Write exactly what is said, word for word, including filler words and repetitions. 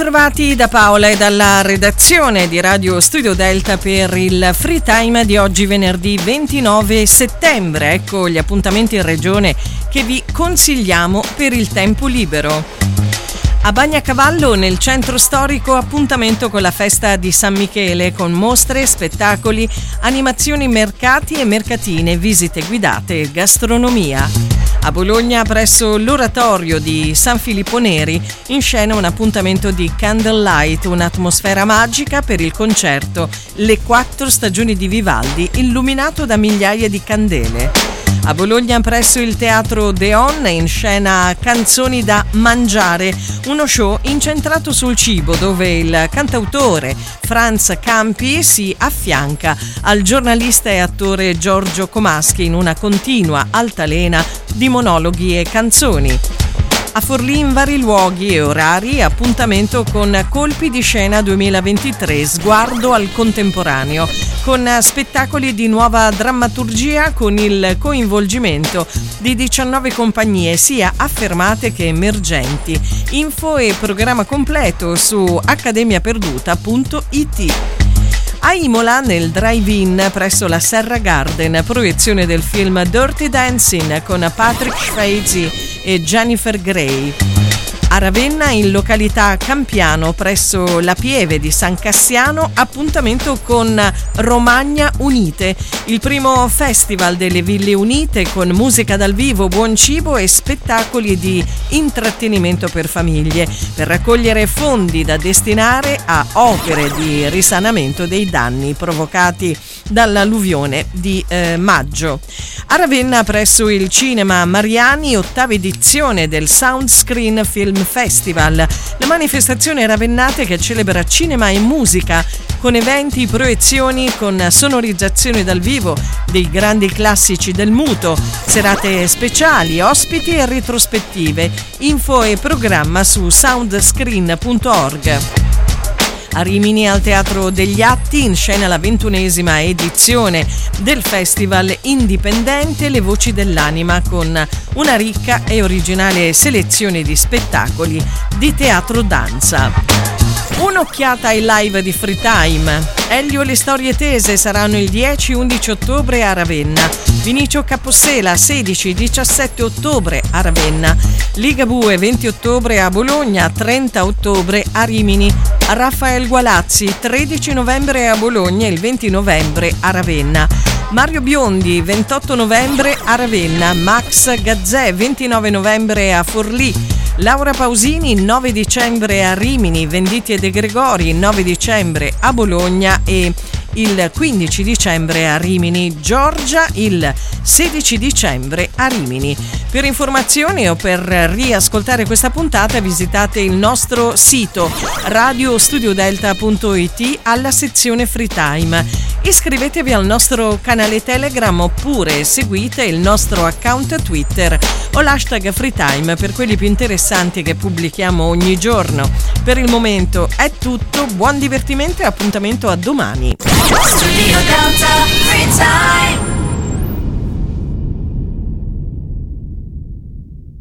Bentrovati da Paola e dalla redazione di Radio Studio Delta per il Free Time di oggi venerdì ventinove settembre. Ecco gli appuntamenti in regione che vi consigliamo per il tempo libero. A Bagnacavallo, nel centro storico, appuntamento con la festa di San Michele con mostre, spettacoli, animazioni, mercati e mercatine, visite guidate e gastronomia. A Bologna, presso l'oratorio di San Filippo Neri, in scena un appuntamento di Candlelight, un'atmosfera magica per il concerto Le quattro stagioni di Vivaldi, illuminato da migliaia di candele. A Bologna, presso il teatro Deon, in scena Canzoni da mangiare, uno show incentrato sul cibo dove il cantautore Franz Campi si affianca al giornalista e attore Giorgio Comaschi in una continua altalena di monologhi e canzoni. A Forlì, in vari luoghi e orari, appuntamento con Colpi di Scena duemilaventitré, sguardo al contemporaneo, con spettacoli di nuova drammaturgia con il coinvolgimento di diciannove compagnie sia affermate che emergenti. Info e programma completo su accademiaperduta punto it. A Imola, nel drive-in presso la Serra Garden, proiezione del film Dirty Dancing con Patrick Swayze e Jennifer Grey. A Ravenna, in località Campiano, presso la Pieve di San Cassiano, appuntamento con Romagna Unite, il primo festival delle Ville Unite con musica dal vivo, buon cibo e spettacoli di intrattenimento per famiglie, per raccogliere fondi da destinare a opere di risanamento dei danni provocati dall'alluvione di eh, maggio. A Ravenna, presso il Cinema Mariani, ottava edizione del Soundscreen Film Festival, la manifestazione ravennate che celebra cinema e musica con eventi, proiezioni, con sonorizzazione dal vivo dei grandi classici del muto, serate speciali, ospiti e retrospettive. Info e programma su soundscreen punto org. A Rimini, al Teatro degli Atti, in scena la ventunesima edizione del Festival Indipendente Le Voci dell'Anima, con una ricca e originale selezione di spettacoli di teatro danza. Un'occhiata ai live di Free Time. Elio e le storie tese saranno il dieci undici ottobre a Ravenna. Vinicio Capossela sedici diciassette ottobre a Ravenna. Ligabue venti ottobre a Bologna, trenta ottobre a Rimini. Raffaele Gualazzi tredici novembre a Bologna e il venti novembre a Ravenna. Mario Biondi ventotto novembre a Ravenna. Max Gazzè ventinove novembre a Forlì. Laura Pausini nove dicembre a Rimini. Venditti e De Gregori nove dicembre a Bologna e il quindici dicembre a Rimini. Giorgia il sedici dicembre a Rimini. Per informazioni o per riascoltare questa puntata visitate il nostro sito radio studio delta punto it alla sezione Free Time. Iscrivetevi al nostro canale Telegram oppure seguite il nostro account Twitter o l'hashtag Free Time per quelli più interessanti che pubblichiamo ogni giorno. Per il momento è tutto, buon divertimento e appuntamento a domani. Studio Delta Free Time.